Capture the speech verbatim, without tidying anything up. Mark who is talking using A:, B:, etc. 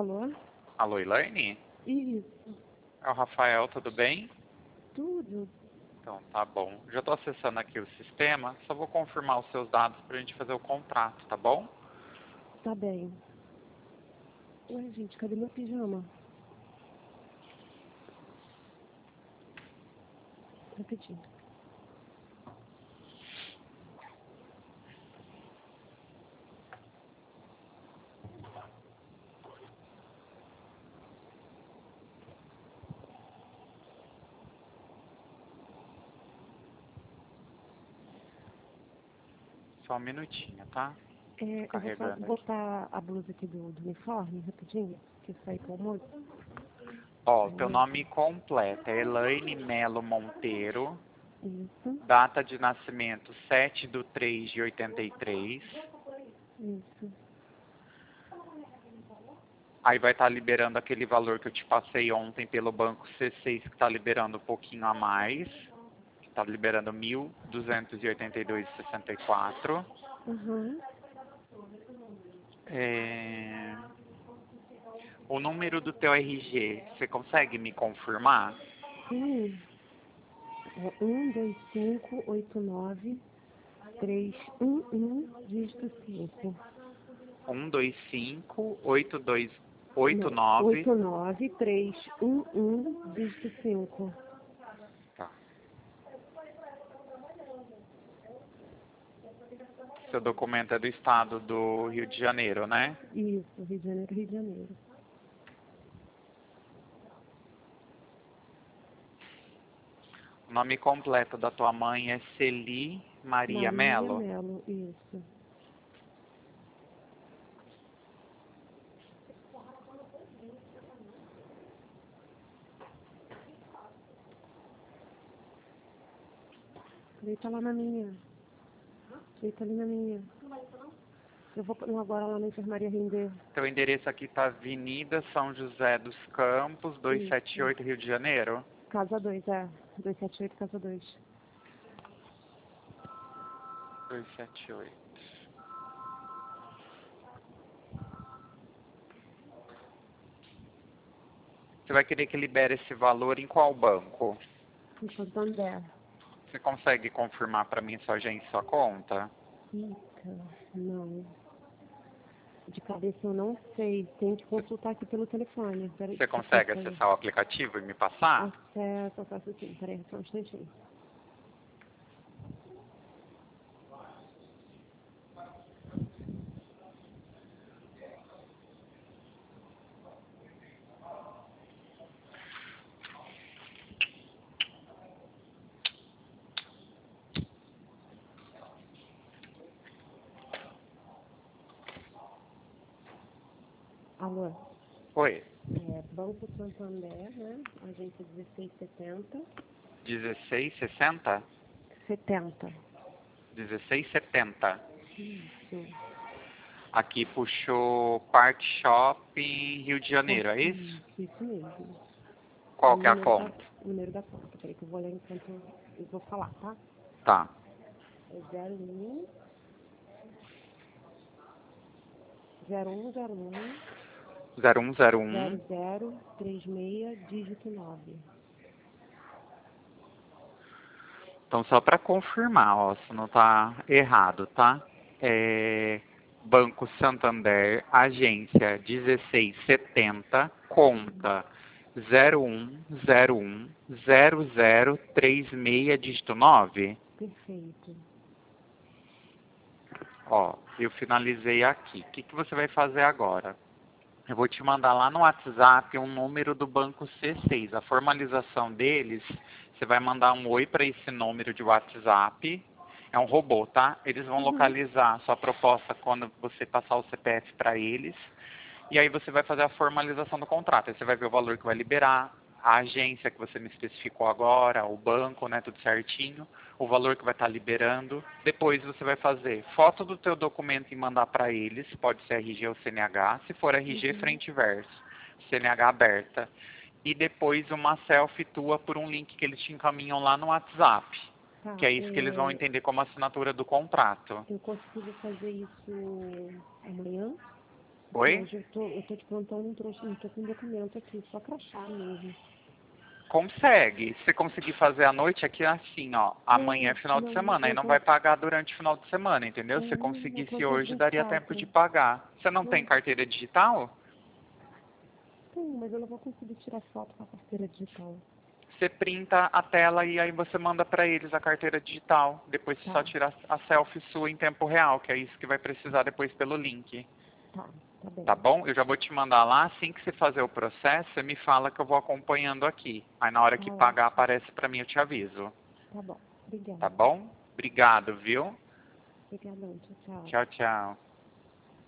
A: Alô?
B: Alô, Elaine?
A: Isso.
B: É o Rafael, tudo bem?
A: Tudo.
B: Então, tá bom. Já estou acessando aqui o sistema, só vou confirmar os seus dados para a gente fazer o contrato, tá bom?
A: Tá bem. Ué, gente, cadê meu pijama? Rapidinho.
B: Só um minutinho, tá?
A: É, eu vou só
B: Carregando aqui.
A: botar a blusa aqui do, do uniforme, rapidinho, que eu saí com o almoço.
B: Ó, teu nome completo é Elaine Melo Monteiro,
A: Isso,
B: data de nascimento sete de três de oitenta e três.
A: isso.
B: Aí vai estar liberando aquele valor que eu te passei ontem pelo banco C seis, que está liberando um pouquinho a mais. Está liberando mil duzentos e oitenta e dois vírgula sessenta e quatro.
A: Uhum.
B: É... O número do teu R G, você consegue me confirmar?
A: Sim. É um, dois, cinco, oito, nove, três, um, um, dígito cinco.
B: um dois cinco oito dois oito
A: Não,
B: nove.
A: oito, nove, três, um, um, dígito cinco.
B: Tá. Seu documento é do estado do Rio de Janeiro, né?
A: Isso, Rio de Janeiro, Rio de Janeiro.
B: O nome completo da tua mãe é Celi Maria
A: Maria
B: Melo.
A: Melo, isso. Deita lá na minha. Deita ali na minha. Eu vou não, agora lá na enfermaria render.
B: Teu endereço aqui tá Avenida São José dos Campos, duzentos e setenta e
A: Isso.
B: oito, Rio de Janeiro.
A: Casa dois, é. duzentos e setenta e oito, casa dois.
B: duzentos e setenta e oito. Você vai querer que libere esse valor em qual banco?
A: Em Santander.
B: Você consegue confirmar para mim sua agência e sua conta?
A: Eita, não. De cabeça eu não sei. Tem que consultar aqui pelo telefone. Peraí,
B: Você
A: deixa eu
B: consegue
A: passar aí.
B: acessar o aplicativo e me passar?
A: Acesso, acesso sim. Peraí, só um instantinho. Alô?
B: Oi.
A: É, Banco Santander, né? Agência dezesseis setenta.
B: dezesseis sessenta?
A: setenta.
B: dezesseis setenta.
A: Isso.
B: Aqui puxou Park Shop Rio de Janeiro, é isso?
A: Isso, isso mesmo.
B: Qual
A: O
B: que é a
A: número da,
B: conta?
A: o número da conta. Peraí que eu vou ler enquanto eu vou falar, tá?
B: Tá.
A: É zero um zero um zero um
B: zero um zero
A: zero
B: um.
A: zero três seis dígito nove.
B: Então, só para confirmar, ó, se não tá errado, tá? É Banco Santander, agência dezesseis setenta, conta zero um zero um zero zero três seis, dígito nove.
A: Perfeito.
B: Ó, eu finalizei aqui. O que, que você vai fazer agora? Eu vou te mandar lá no WhatsApp um número do banco C seis. A formalização deles, você vai mandar um oi para esse número de WhatsApp. É um robô, tá? Eles vão
A: Uhum.
B: localizar a sua proposta quando você passar o C P F para eles. E aí você vai fazer a formalização do contrato. Aí você vai ver o valor que vai liberar, a agência que você me especificou agora, o banco, né, tudo certinho, o valor que vai estar liberando. Depois você vai fazer foto do teu documento e mandar para eles, pode ser R G ou C N H, se for R G,
A: Uhum.
B: frente e verso, C N H aberta. E depois uma selfie tua por um link que eles te encaminham lá no WhatsApp,
A: Tá,
B: que é isso que eles vão
A: é,
B: entender como assinatura do contrato.
A: eu consigo fazer isso amanhã?
B: Oi?
A: Hoje eu tô, eu tô de plantão, não trouxe, não tô com documento aqui, só crachá mesmo.
B: Consegue. Se você conseguir fazer à noite, aqui é assim, ó. Amanhã é
A: Não,
B: final de
A: não,
B: semana, aí
A: eu
B: não
A: vou,
B: vai pagar durante o final de semana, entendeu? Se você
A: hum, eu
B: conseguisse
A: vou dia
B: hoje,
A: vinte e
B: daria tempo de
A: quatro.
B: pagar. Você não tem
A: Não,
B: carteira digital?
A: tem, mas eu não vou conseguir tirar foto com a carteira digital.
B: Você printa a tela e aí você manda pra eles a carteira digital. Depois você só
A: Tá,
B: tira a selfie sua em tempo real, que é isso que vai precisar depois pelo link.
A: tá, tá bem.
B: Tá bom? Eu já vou te mandar lá. Assim que você fazer o processo, você me fala que eu vou acompanhando aqui. Aí na hora
A: Tá
B: que pagar
A: ótimo.
B: aparece pra mim, eu te aviso.
A: Tá bom.
B: Tá
A: Obrigada.
B: bom? Obrigado, viu?
A: Obrigadão, tchau, tchau.
B: Tchau, tchau.